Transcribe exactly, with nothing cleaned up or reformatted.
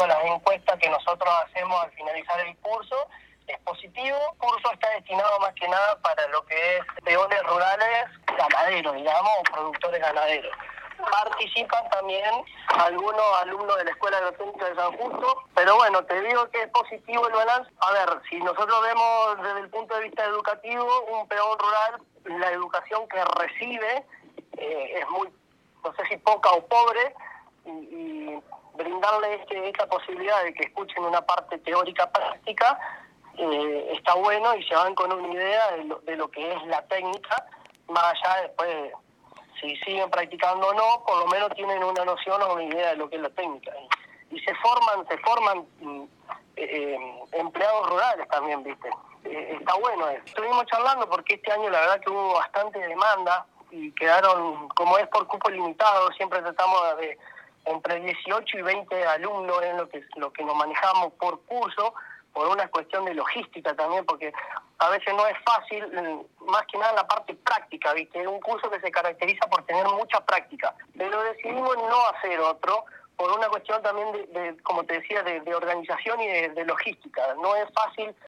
acuerdo a las encuestas que nosotros hacemos al finalizar el curso, es positivo. El curso está destinado más que nada para lo que es peones rurales ganaderos, digamos, o productores ganaderos. Participan también algunos alumnos de la Escuela Agrotécnica de San Justo, pero bueno, te digo que es positivo el balance. A ver, si nosotros vemos desde el punto de vista educativo, un peón rural, la educación que recibe eh, es muy, no sé si poca o pobre, y, y brindarle este, esta posibilidad de que escuchen una parte teórica práctica, eh, está bueno y se van con una idea de lo, de lo que es la técnica, más allá después de si siguen practicando o no, por lo menos tienen una noción o una idea de lo que es la técnica. Y, y se forman, se forman eh, empleados rurales también, ¿viste? Eh, está bueno eso. Estuvimos charlando porque este año la verdad que hubo bastante demanda y quedaron, como es por cupo limitado, siempre tratamos de entre dieciocho y veinte alumnos en lo que, lo que nos manejamos por curso, por una cuestión de logística también, porque a veces no es fácil, más que nada en la parte práctica, ¿viste? Es un curso que se caracteriza por tener mucha práctica, pero decidimos no hacer otro por una cuestión también de, de como te decía, de, de organización y de, de logística. No es fácil